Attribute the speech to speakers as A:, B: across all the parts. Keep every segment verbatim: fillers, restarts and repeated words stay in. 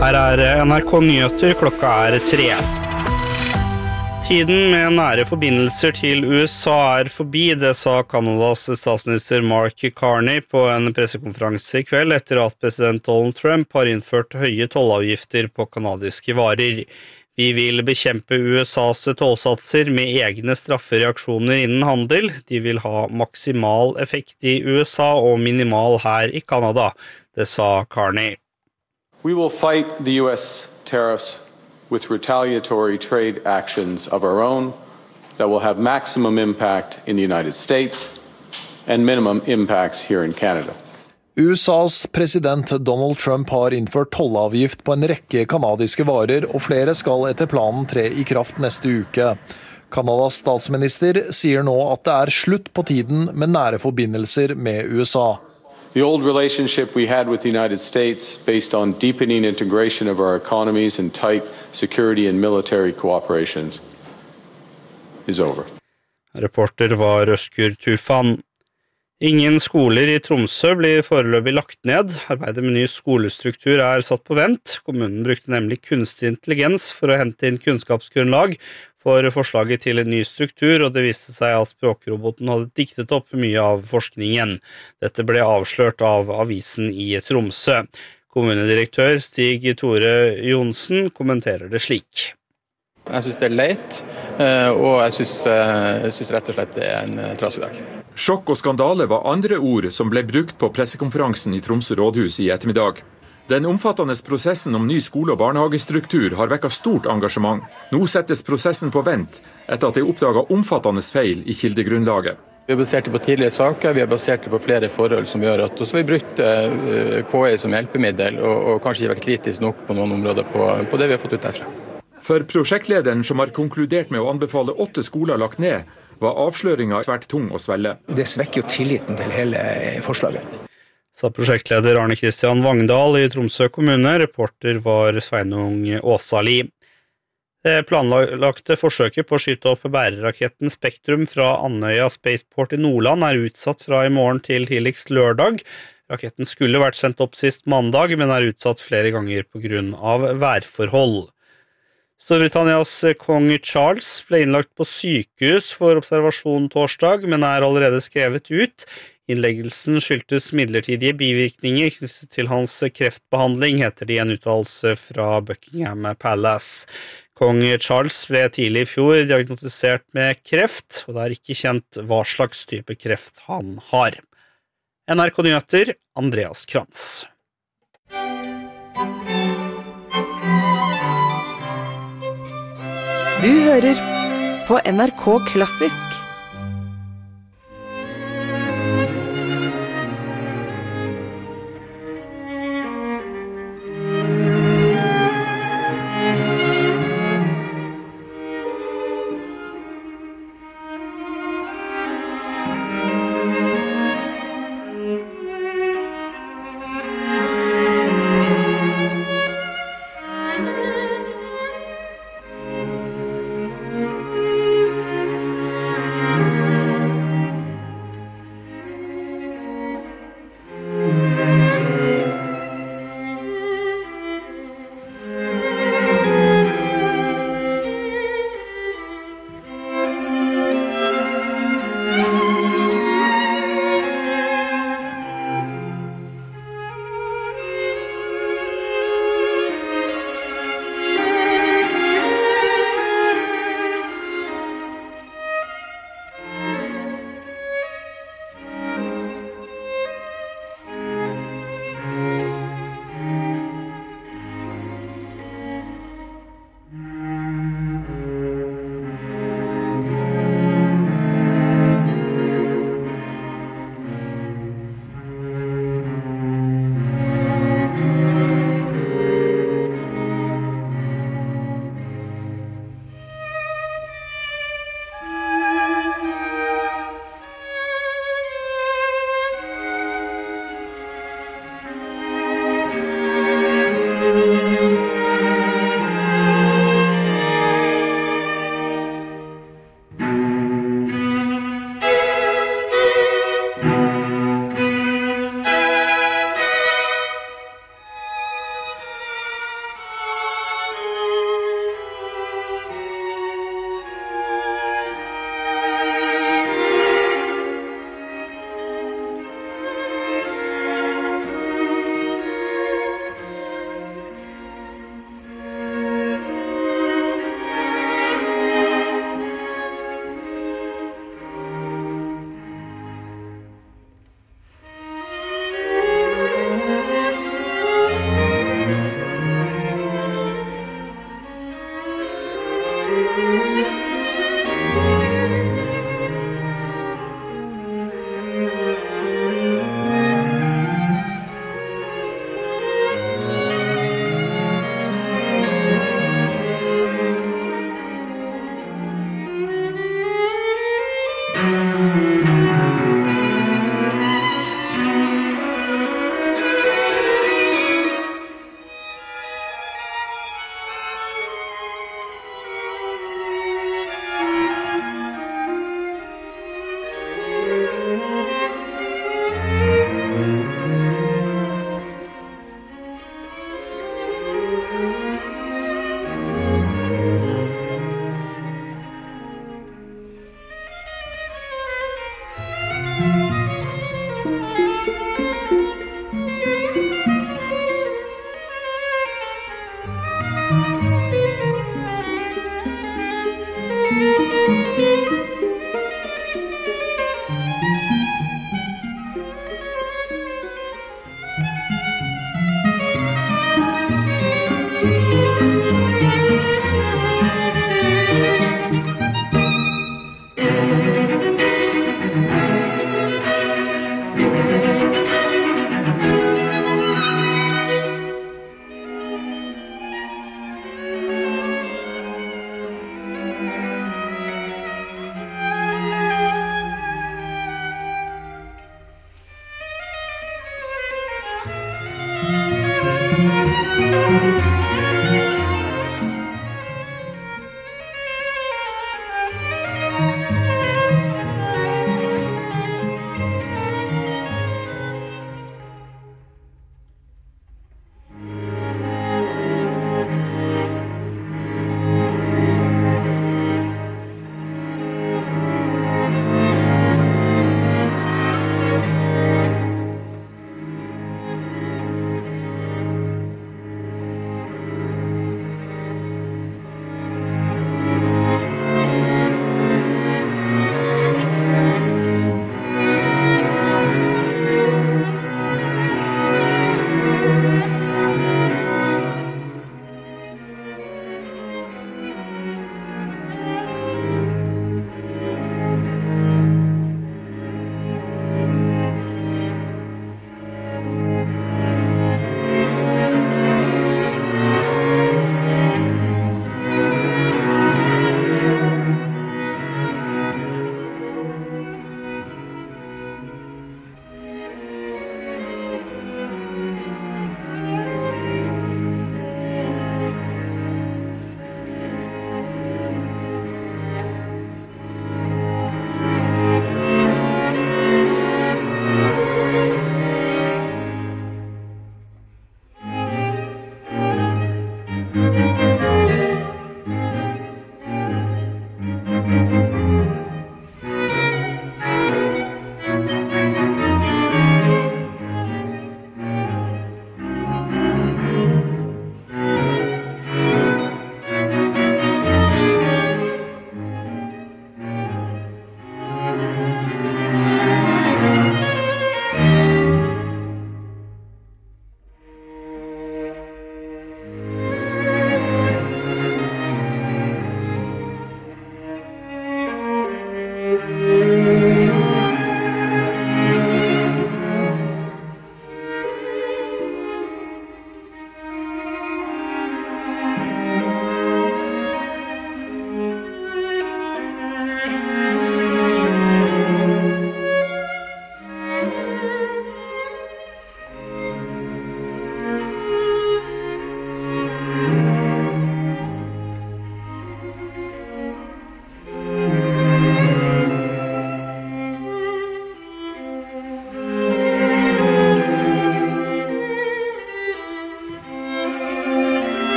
A: Her er N R K Nyheter, klokka er tre. Tiden med nære forbindelser til U S A er forbi, det sa Kanadas statsminister Mark Carney på en pressekonferanse i kveld etter at president Donald Trump har innført høye tollavgifter på kanadiske varer. Vi vil bekjempe U S A's tollsatser med egne straffereaksjoner innen handel. De vil ha maksimal effekt i U S A og minimal her i Kanada, det sa Carney.
B: We will fight the U S tariffs with retaliatory trade actions of our own that will have maximum impact in the United States and minimum impacts here in Canada.
C: U S A's president Donald Trump har innført tollavgift på en rekke kanadiske varer, og flere skal etter planen tre i kraft neste uke. Kanadas statsminister sier nå at det er slutt på tiden med nære forbindelser med U S A.
B: The old relationship we had with the United States based on deepening integration of our economies and tight security and military cooperation is over.
A: Reporter var Røskur Tufan. Ingen skoler i Tromsø blir foreløpig lagt ned. Arbeidet med ny skolestruktur er satt på vent. Kommunen brukte nemlig kunstig intelligens for å hente inn kunnskapsgrunnlag for forslaget til en ny struktur, og det viste seg at språkroboten hadde diktet opp mye av forskningen. Dette ble avslørt av avisen i Tromsø. Kommunedirektør Stig Tore Jonsen kommenterer det slik.
D: Jeg synes det er leit, og jeg synes, jeg synes rett og slett det er en trassedag.
E: Sjokk og skandale var andre ord som ble brukt på pressekonferansen i Tromsø rådhus i ettermiddag. Den omfattende prosessen om ny skole- og barnehagestruktur har vekket stort engasjement. Nå settes prosessen på vent etter at det er oppdaget omfattende feil i kildegrunnlaget.
D: Vi har basert det på tidligere saker, vi har basert det på flere forhold som gjør at også vi har brukt K I som hjelpemiddel, og, og kanskje ikke vært kritisk nok på noen områder på, på det vi har fått ut derfra.
E: For prosjektlederen som har konkludert med å anbefale åtte skoler lagt ned, var avsløringen svært tung å svelle.
F: Det svekker jo tilliten til hele forslaget.
A: Sa prosjektleder Arne Kristian Vangdal i Tromsø kommune, reporter var Sveinung Åsali. Det planlagte forsøket på å skyte opp bæreraketten Spektrum fra Andøya Spaceport i Nordland er utsatt fra i morgen til tidligst lørdag. Raketten skulle vært sendt opp sist mandag, men er utsatt flere ganger på grunn av værforhold. Storbritannias kong Charles ble innlagt på sykehus for observasjon torsdag, men er allerede skrevet ut. Innleggelsen skyldtes midlertidige bivirkninger knyttet til hans kreftbehandling, heter det i en uttalelse fra Buckingham Palace. Kong Charles ble tidlig i fjor diagnostisert med kreft, og det er ikke kjent hva slags type kreft han har. N R K Nyheter, Andreas Krantz.
G: Du hører på N R K Klassisk.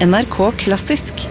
G: N R K Klassisk.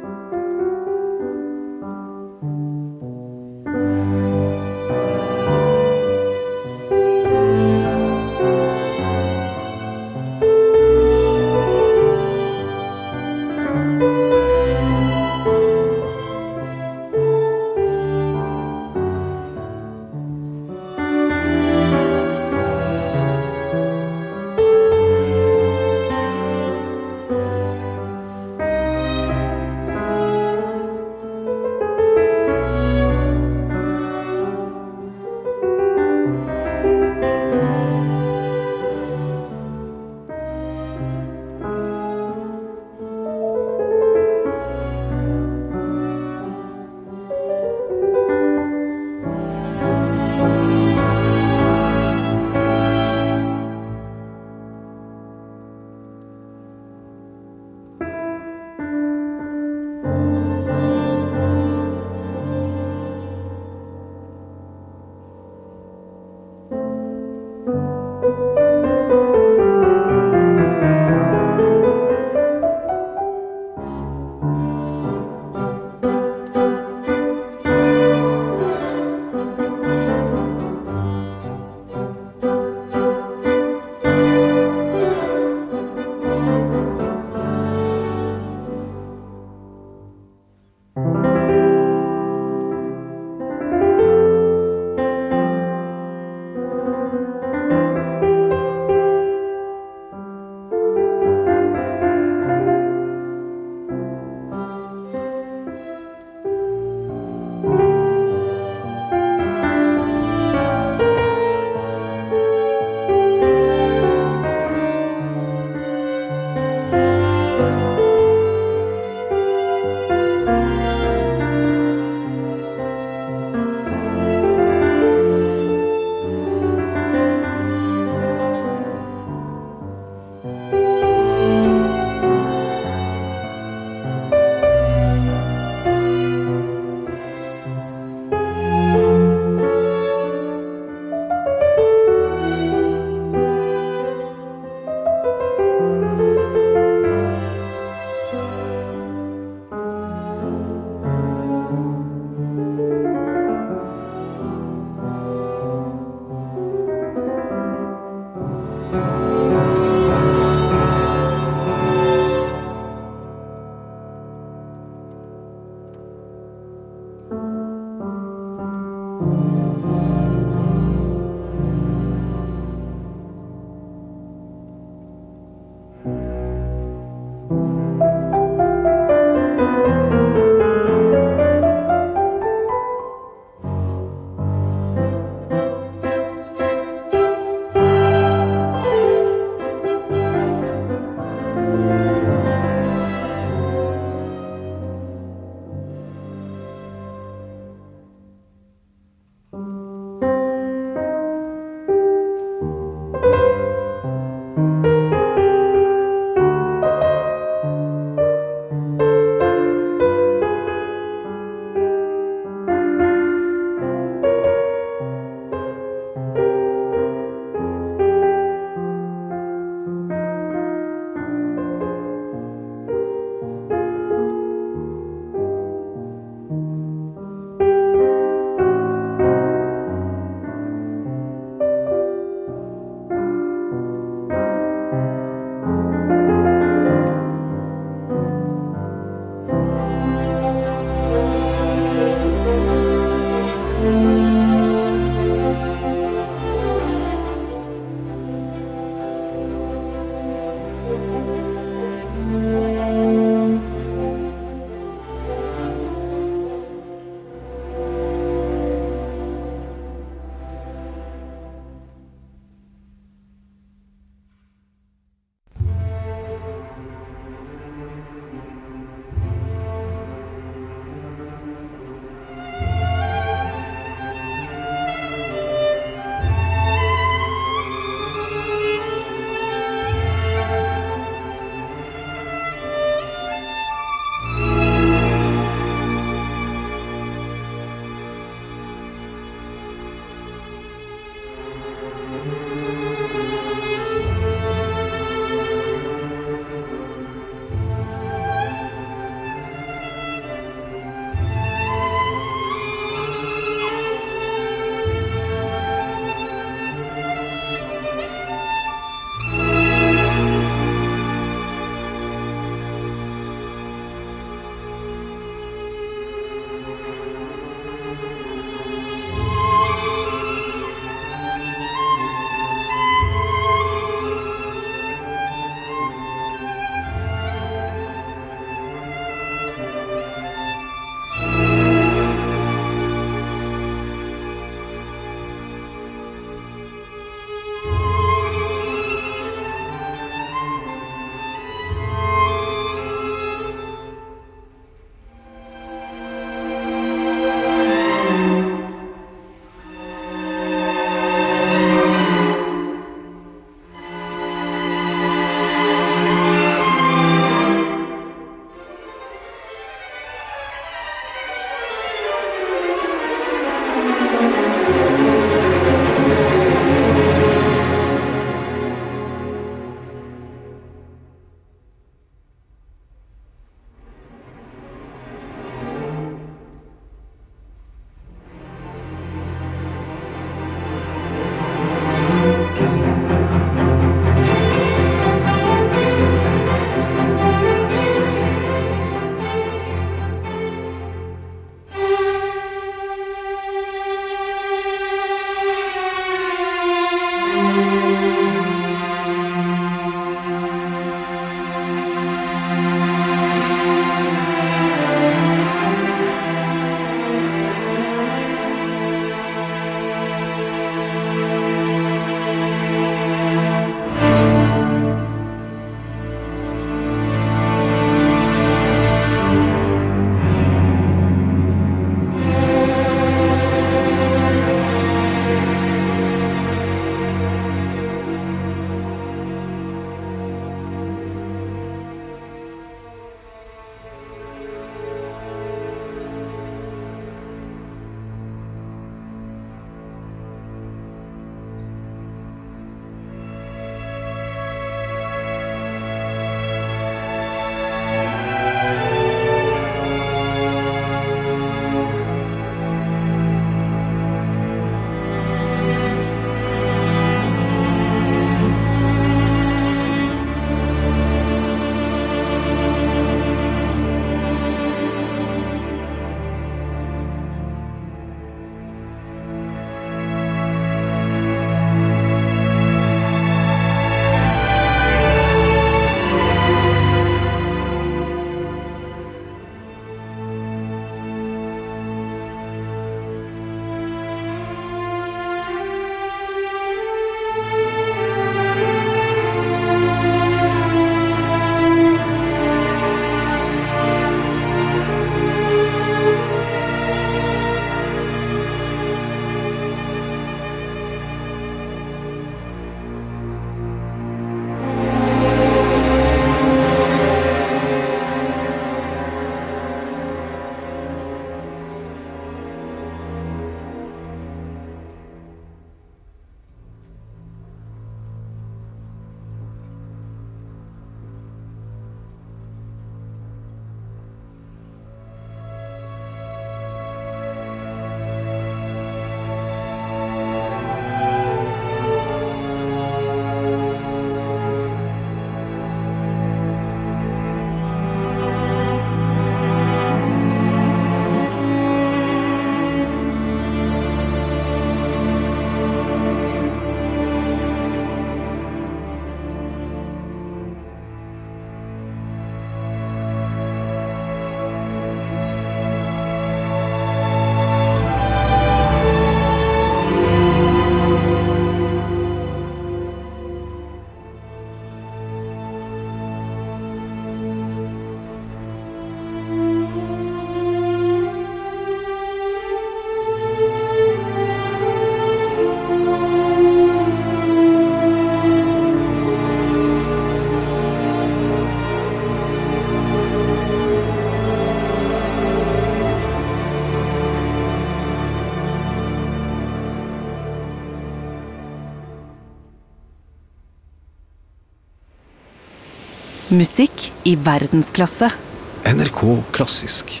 G: Musikk i verdensklasse.
H: N R K Klassisk.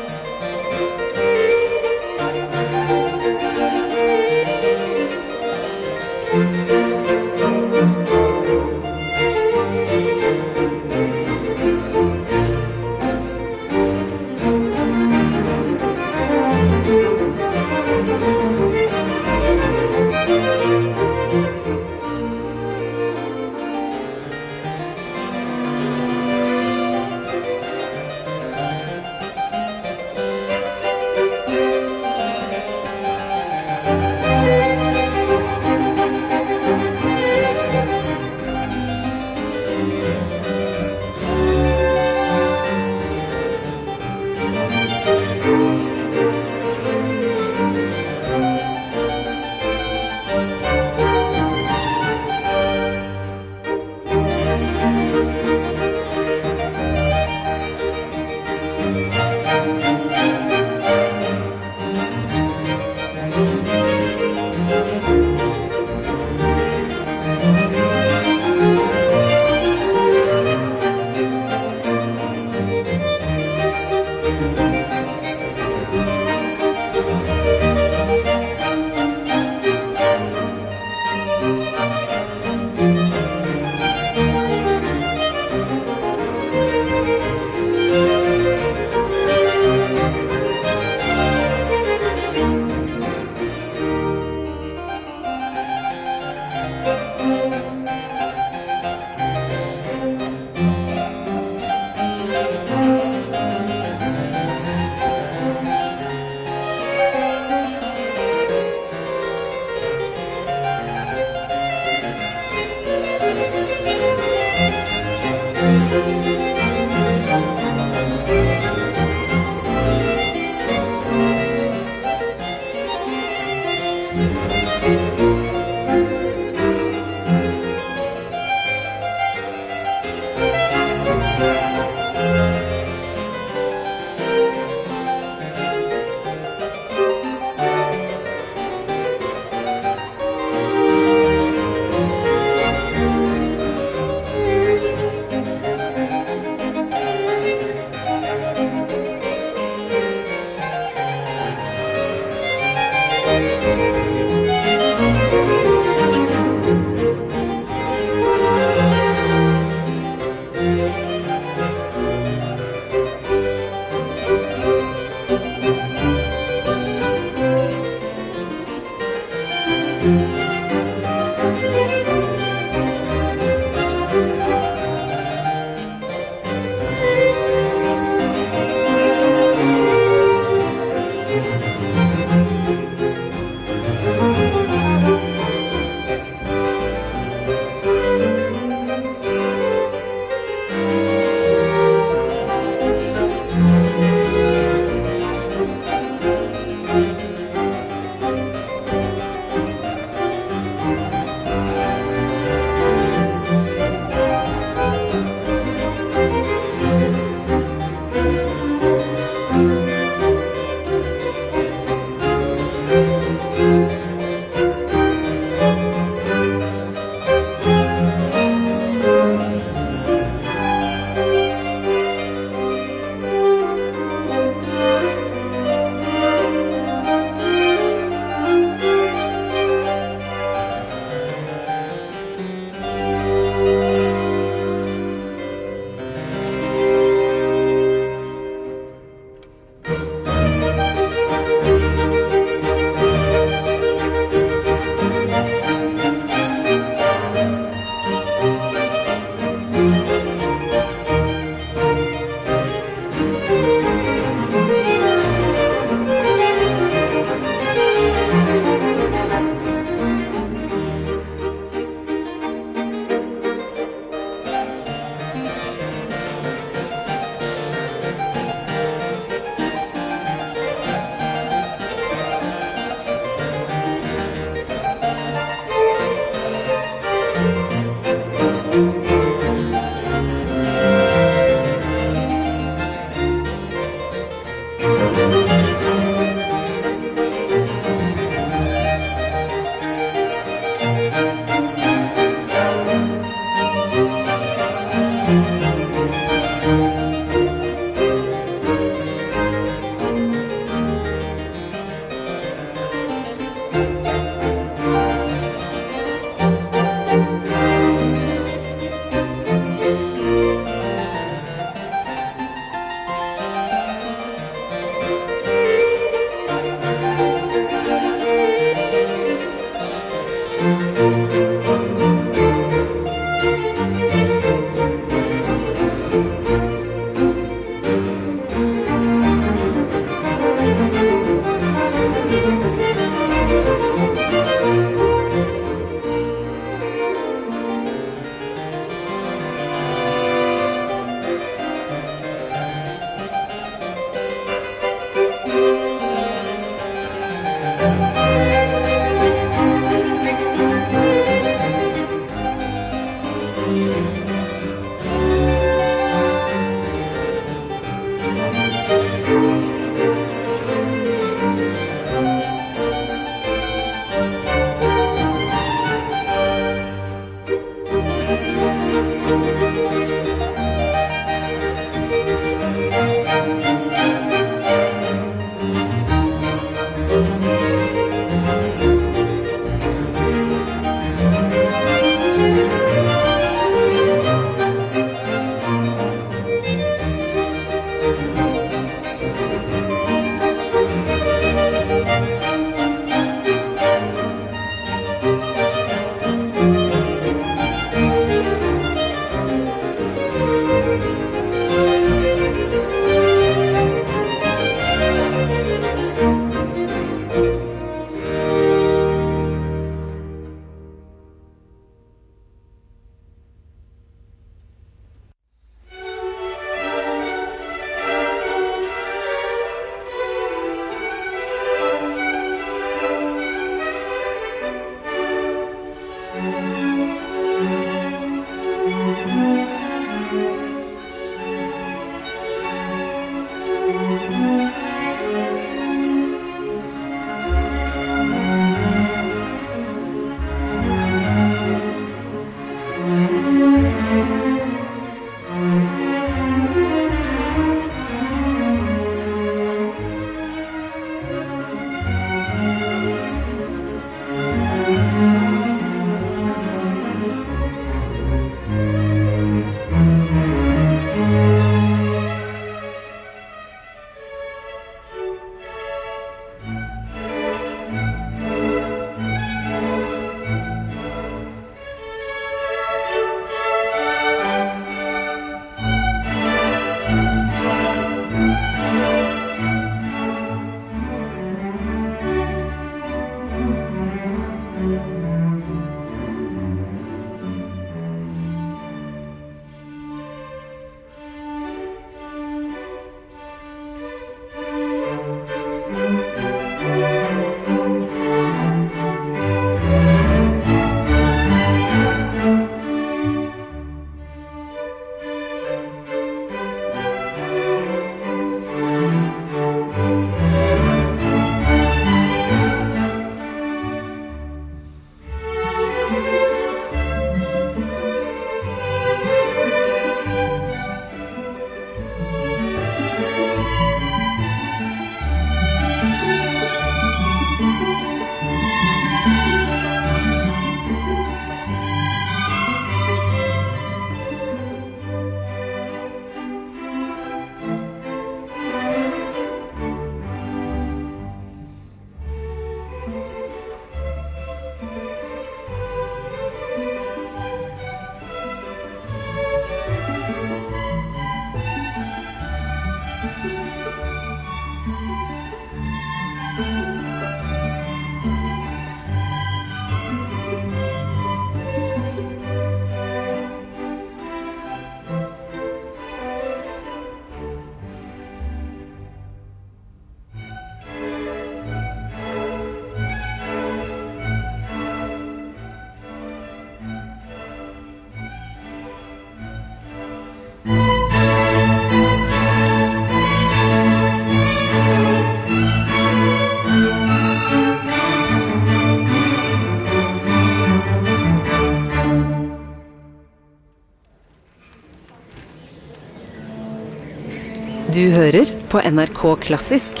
G: Du hører på N R K Klassisk.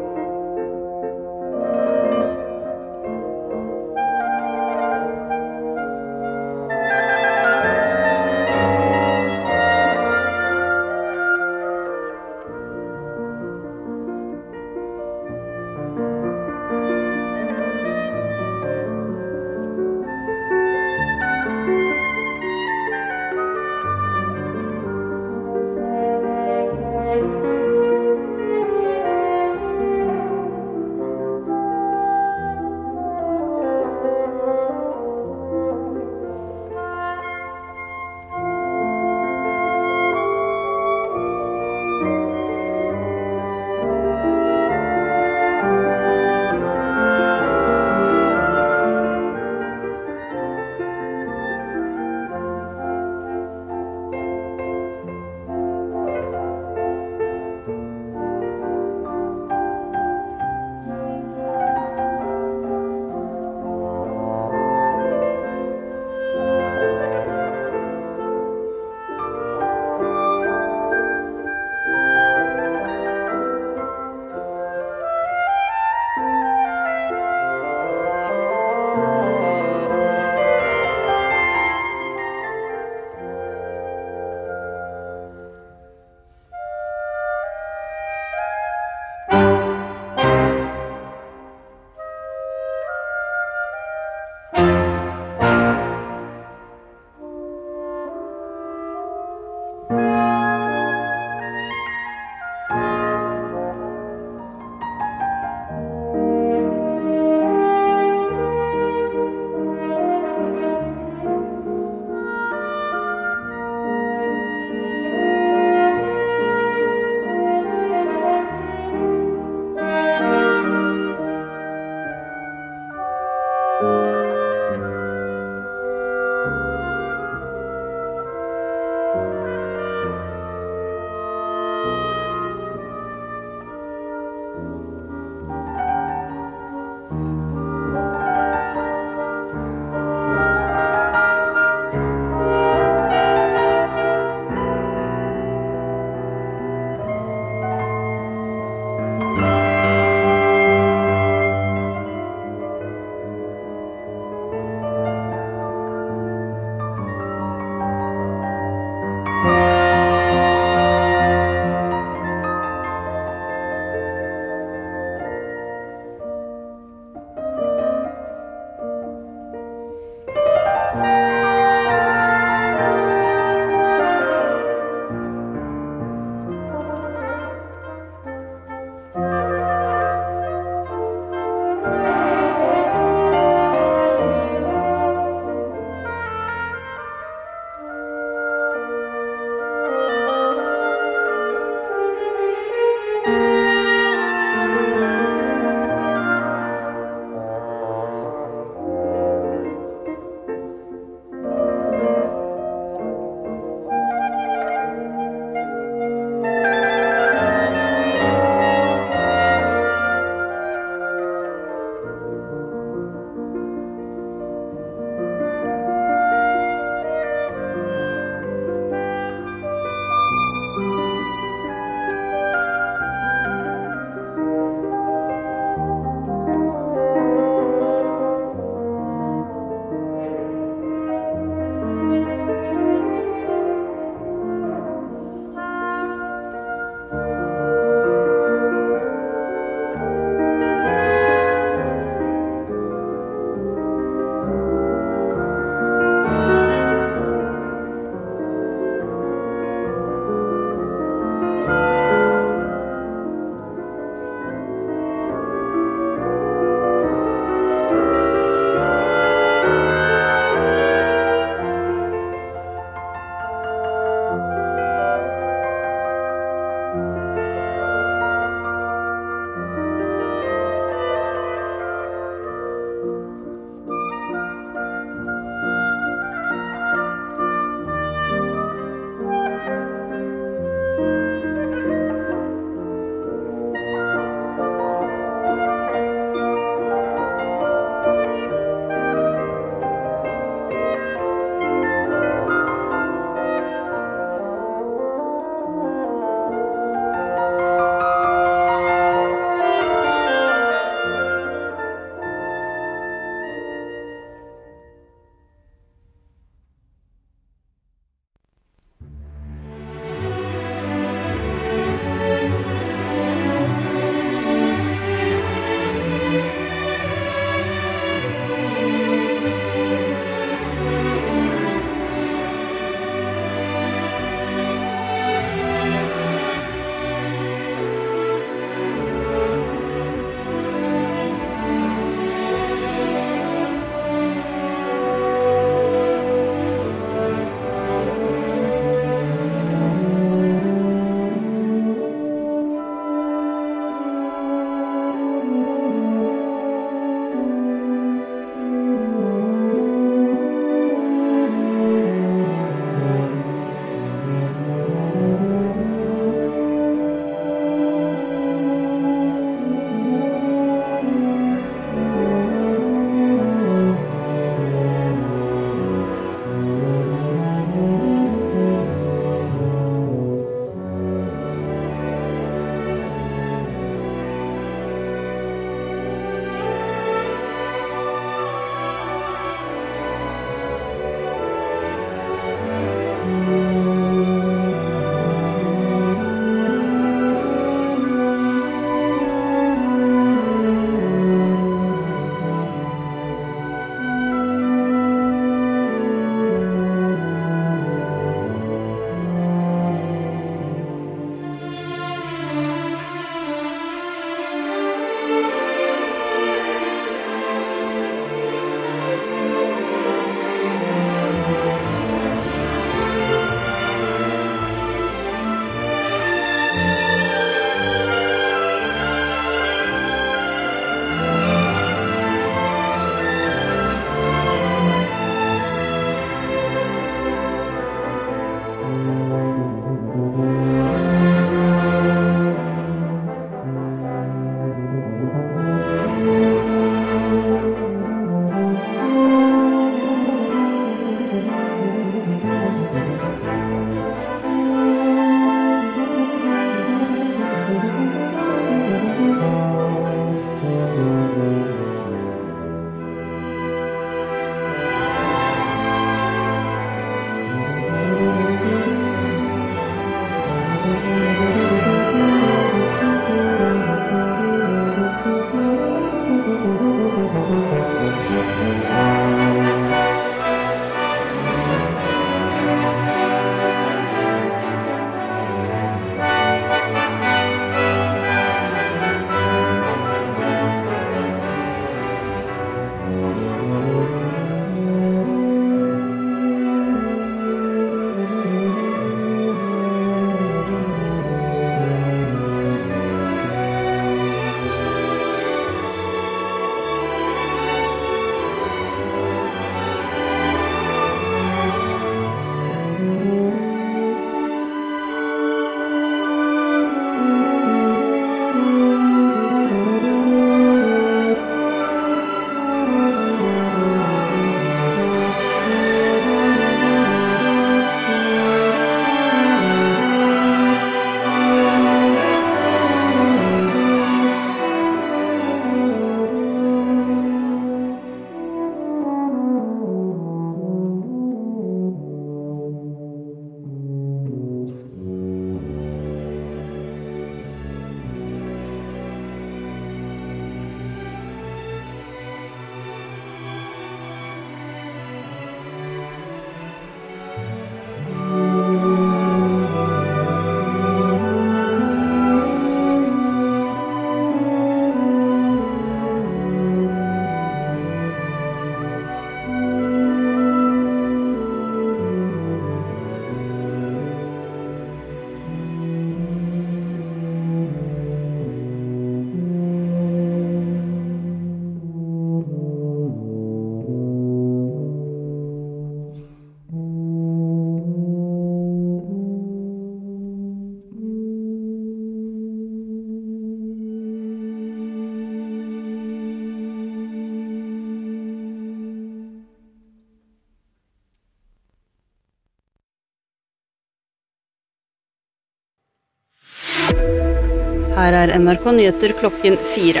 I: Her er N R K Nyheter klokken fire.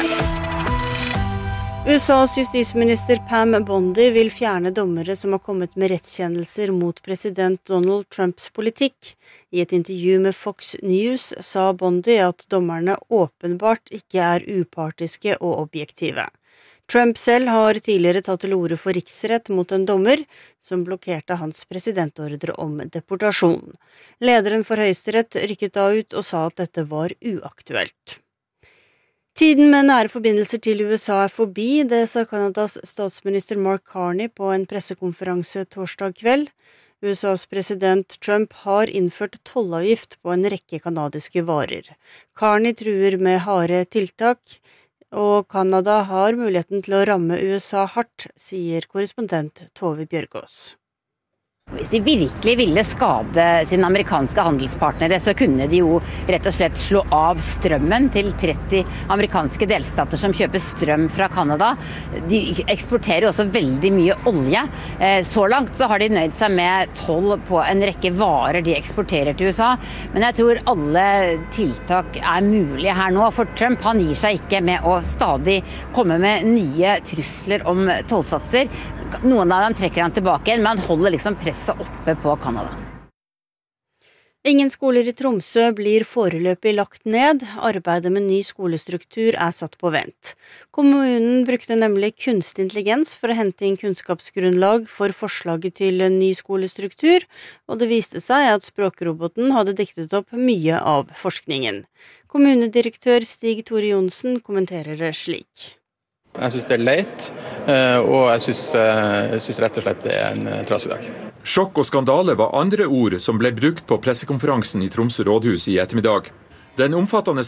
I: U S A's justisminister Pam Bondi vil fjerne dommere som har kommet med rettskjennelser mot president Donald Trumps politikk. I et intervju med Fox News sa Bondi at dommerne åpenbart ikke er upartiske og objektive. Trump selv har tidligere tatt til orde for riksrett mot en dommer som blokkerte hans presidentordre om deportasjon. Lederen for Høyesterett rykket da ut og sa at dette var uaktuelt. Tiden med nære forbindelser til U S A er forbi, det sa Kanadas statsminister Mark Carney på en pressekonferanse torsdag kveld. U S A's president Trump har innført tollavgift på en rekke kanadiske varer. Carney truer med harde tiltak, og Kanada har muligheten til å ramme U S A hardt, sier korrespondent Tove Bjørgaas.
J: Hvis de virkelig ville skade sine amerikanske handelspartnere, så kunne de jo rett og slett slå av strømmen til tretti amerikanske delstater som kjøper strøm fra Kanada. De eksporterer jo også veldig mye olje. Så langt så har de nøyd seg med toll på en rekke varer de eksporterer til U S A. Men jeg tror alle tiltak er mulige her nå, for Trump han gir seg ikke med å stadig komme med nye trusler om tollsatser. Noen av dem trekker han tilbake igjen, men han holder liksom presset oppe på Kanada.
I: Ingen skoler i Tromsø blir foreløpig lagt ned. Arbeidet med ny skolestruktur er satt på vent. Kommunen brukte nemlig kunstig intelligens for å hente inn kunnskapsgrunnlag for forslaget til en ny skolestruktur, og det viste seg at språkroboten hadde diktet opp mye av forskningen. Kommunedirektør Stig Tore Johnsen kommenterer det slik.
D: Jeg synes det er leit, og jeg synes, jeg synes rett og slett det er en trasig dag.
E: Sjokk og skandale var andre ord som ble brukt på pressekonferansen i Tromsø rådhus i ettermiddag. Den omfattende